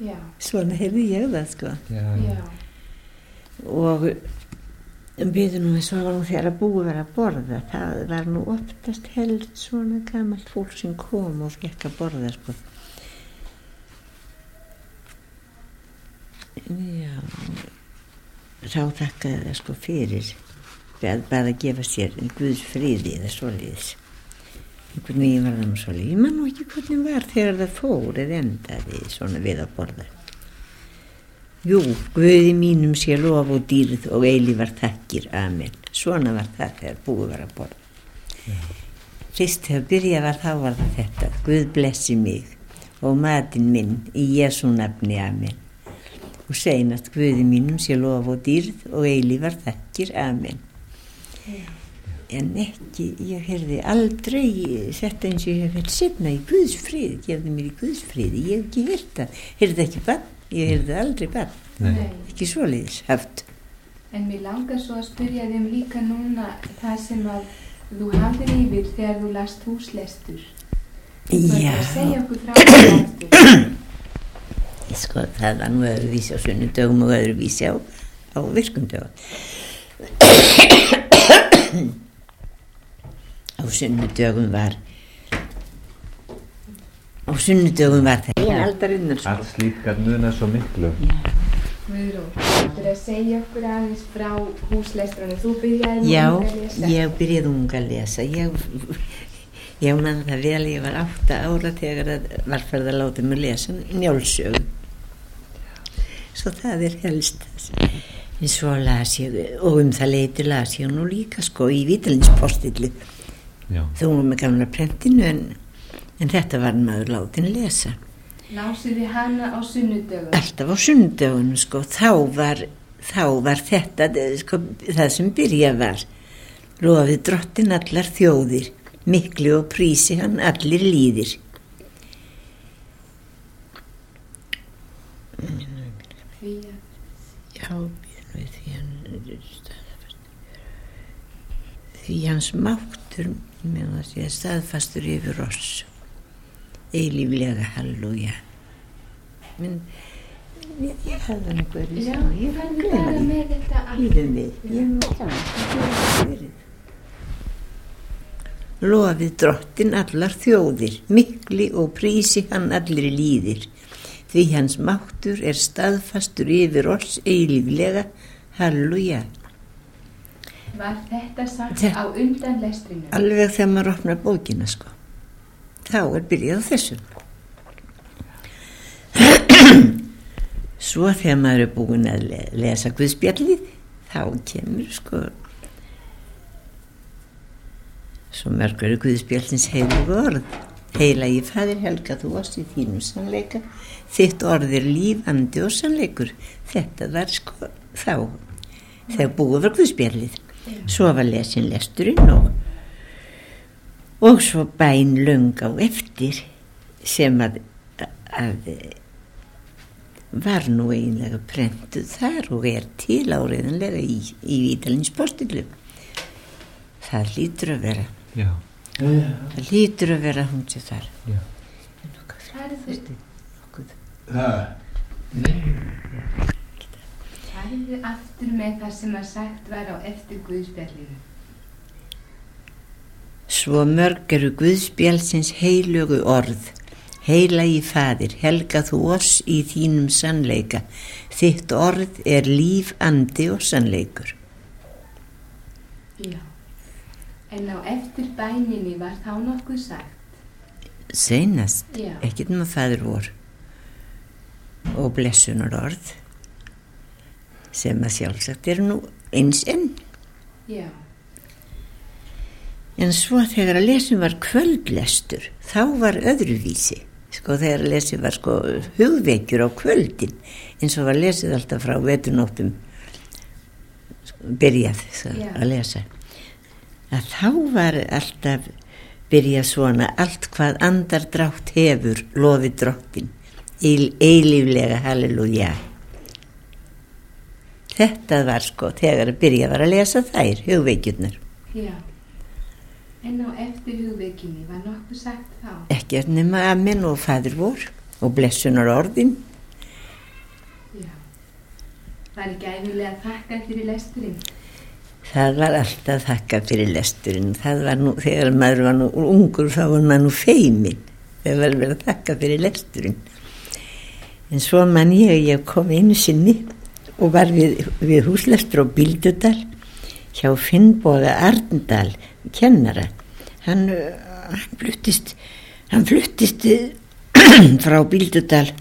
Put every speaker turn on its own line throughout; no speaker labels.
Já.
Svona heyrði ég það, sko.
Já.
Og við nú eins og var nú þegar að búið var að borða, það var nú oftast helst svona gamalt fólk sem kom og fekk að borða, sko. Já, þá þakkaði það, sko, fyrir bara að gefa sér Guðs friði eða svoleiðis. Einhvern veginn var það nú svoleiðis. Ég man nú ekki hvernig var þegar það fór eða endaði svona við að borða. Jú, Guði mínum sé lof og dýrð og eilífar þakkir, amen. Svona var það þegar búið var að borða. Fyrst þegar byrjað var, þá var það þetta. Guð blessi mig og matinn minn í Jesú nafni, amen. Og seinast Guði mínum sé lof og dýrð og eilífar þakkir, amen. En ekki, ég heyrði aldrei þetta eins og ég hef verið sefna í Guðs frið, gefði mér í Guðs frið, ég hef ekki heyrt það, heyrði ekki barn, ég heyrði aldrei barn, ekki svoleiðis haft.
En mér langar svo að spyrja þeim líka núna það sem að þú hafðir yfir þegar þú last húslestur. Þú ætti að segja okkur frá það aftur.
Sko, það var nú öðruvísi á sunnudögum og öðruvísi á virkundögum. Á sunnudögum var það aldarinnar, sko.
Allt slíkt gat munað svo miklu.
Guðrún, þú ættir að segja okkur aðeins frá húslestrunum. Þú byrjaði ung að lesa.
Já, ég byrjaði ung að lesa. Ég man það vel, ég var 8 ára þegar var farið að láta mig lesa Njálssögu. Svo það helst það. En svo las ég, og það leyti las ég nú líka, sko, í Vítalinspostillið. Þó með gamla prentinu, en þetta var maður látin lesa.
Lásið þið hana á sunnudögun?
Alltaf á sunnudögun, sko. Þá var þetta, sko, það sem byrjað var. Lofið drottin allar þjóðir, miklu og prísi hann allir líðir. Því hans máttur með að sé staðfastur yfir oss, eilíflega, halleluja. Men ég hefði hann eitthvað í sá, ég var að glema því. Líðum við, ég nú það. Lofið drottin allar þjóðir, mikli og prísi hann allir líðir. Því hans máttur staðfastur yfir oss, eilíflega, halleluja.
Var þetta sagt á undan lestrinu?
Alveg þegar maður opnar bókina, sko. Þá byrjað á þessu. Svo þegar maður búin að lesa Guðspjallið, þá kemur, sko, svo mörgur Guðspjallsins heilugu orð. Heilagi Faðir, helga þú oss í þínum sannleika, þitt orð líf, andi og sannleikur. Þetta var, sko, þá, þegar búið var Guðspjallið. Svo var lesin lesturinn og svo bæn löng á eftir sem að var nú eiginlega prentuð þar og til áreiðanlega í Vítalinspostillið. Það hlýtur að vera.
Já.
Það hlýtur að vera hún sem þar.
Já.
Farðu aftur með það sem að sagt var á eftir Guðspjallinu.
Svo mörg Guðspjallsins heilugu orð. Heilagi Faðir, helga þú oss í þínum sannleika. Þitt orð líf, andi og sannleikur.
Já. En á eftir bæninni var þá nokkuð sagt?
Seinast,
Já.
Ekkert með Faðir vor. Og blessunar orð. Sem að sjálfsagt nú eins enn.
Já.
En svo þegar að lesin var kvöldlestur, þá var öðruvísi. Sko þegar að lesin var, sko, hugvekjur á kvöldin, eins og var lesið alltaf frá veturnóttum, byrjað að lesa. Að þá var alltaf byrjað svona, allt hvað andardrátt hefur, lofi drottin, eilíflega, halleluja. Þetta var, sko, þegar að byrjað var að lesa þær, hugvekjurnar.
Já. En á eftir hugvekinni var nokkuð sagt þá?
Ekki nema amen og Faðir vor og blessunar orðin
Var ekki æfinlega að þakka fyrir lesturinn?
Það var alltaf þakka fyrir lesturinn. Það var nú, þegar maður var nú ungur, þá var maður nú feiminn. Það var verið að þakka fyrir lesturinn. En svo man ég kom einu sinni og var við húslestur á Bíldudal hjá Finnboga Arndal, kennara. Hann fluttist frá Bíldudal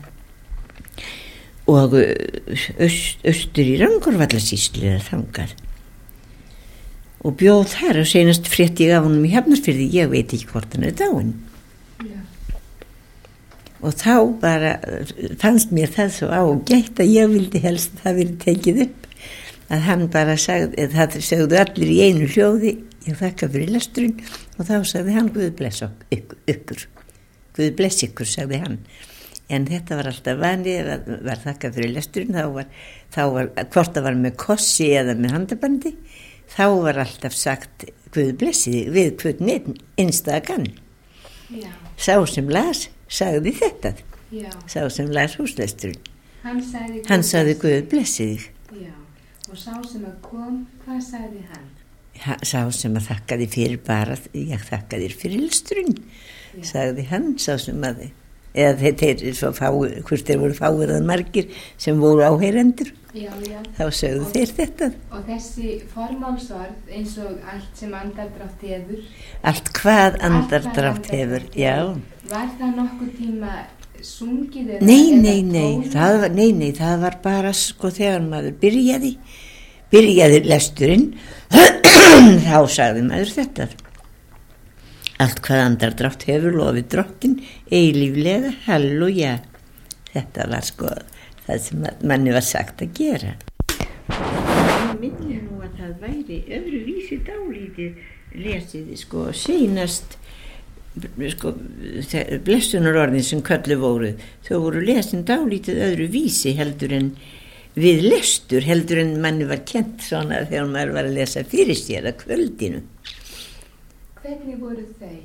og austur í Rangárvallasýslu eða þangað og bjóð þar og seinast frétti ég af honum í Hafnarfirði, ég veit ekki hvort hann dáinn.
Já.
Og þá bara fannst mér það svo ágætt að ég vildi helst að það verið tekið upp, að hann bara sagði, það sögðu allir í einu hljóði, ég þakka fyrir lesturinn, og þá sagði hann Guð bless ykkur, Guð bless ykkur, sagði hann. En þetta var alltaf vanið, var þakka fyrir lesturinn, þá var hvort það var með kossi eða með handabandi, þá var alltaf sagt Guð blessi þig við hvern einstakann.
Já.
Sá sem las sagði þetta.
Já.
Sá sem las húslesturinn.
Hann
sagði Guð blessi þig.
Já. Og sá sem að kom, hvað sagði hann?
Sá sem að þakka þig fyrir bara, ég þakka þér fyrir lesturinn, sagði hann, sá sem að eða þeir svo hvort þeir voru fáir að margir sem voru áheyrendur.
Já.
Þá sögðu þeir þetta.
Og þessi formálsorð eins og allt sem andardrátt hefur.
Allt hvað andardrátt hefur, já.
Var það nokkuð tíma sungið eða?
Nei, það var bara sko þegar maður byrjaði lesturinn, þá sagði maður þetta. Allt hvað andardrátt hefur lofið drottin, eilíflega, halleluja. Þetta var sko það sem manni var sagt að gera. Ég minni nú að það væri öðruvísi dálítið lesið, sko, seinast, sko, blessunarorðin sem köllu voru, þau voru lesin dálítið öðruvísi heldur en við lestur, heldur en manni var kent svona þegar maður var að lesa fyrir sér að kvöldinu.
Hvernig voru þau?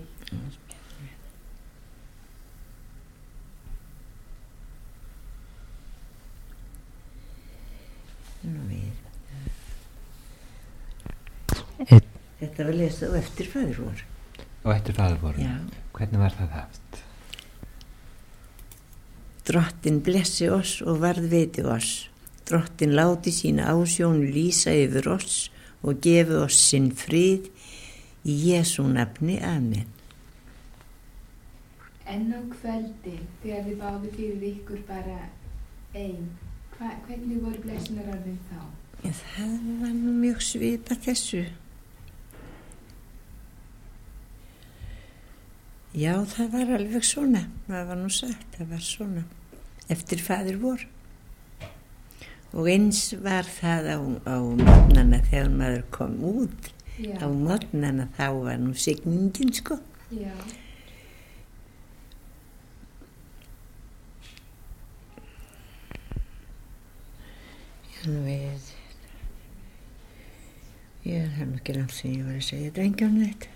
Þetta var lesað á eftir faðir vor.
Á eftir faðir vor?
Já.
Hvernig var það haft?
Drottin blessi oss og varðveiti oss. Drottin láti sína ásjónu lýsa yfir oss og gefi oss sinn frið í Jesú nafni, amen.
En á kvöldi, þegar þið báðu fyrir ykkur bara ein, hvernig voru blessunarorðin þá?
Já, það var nú mjög svipað þessu. Já, það var alveg svona, það var nú sagt, það var svona, eftir faðir vor. Og eins var það á morgnana þegar maður kom út. Já. Á morgnana þá var nú signingin, sko.
Já.
Ég er hann ekki langt sem ég var að segja drengjónu þetta.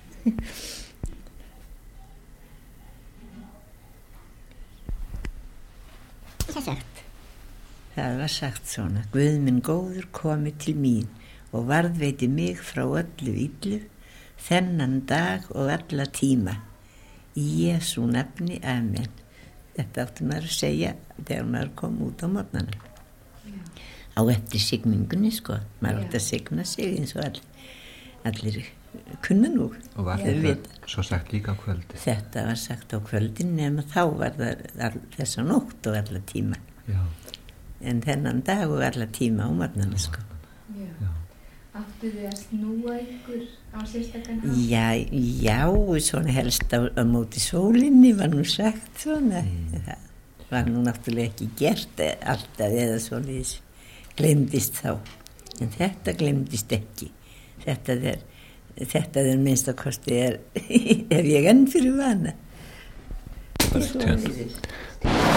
Það var sagt svona: Guð minn góður komi til mín og varðveiti mig frá öllu illu þennan dag og alla tíma í Jesú nafni, amen. Þetta átti maður að segja þegar maður kom út á morgnana. Á eftir signingunni, sko. Maður átti að signa sig eins og allir kunna nú.
Og var þetta svo sagt líka á kvöldi?
Þetta var sagt á kvöldin, nema þá var það þessa nótt og alla tíma.
Já.
En þennan dag og alla tíma á morgnana, sko.
Já. Áttu þið að snúa ykkur á sérstakann hátt?
Já, svona helst á móti sólinni var nú sagt svona. Það var nú náttúrulega ekki gert alltaf eða svona glemdist þá. En þetta glemdist ekki. Þetta er minnst að kosti ef ég enn fyrir vana.
Bara tjön.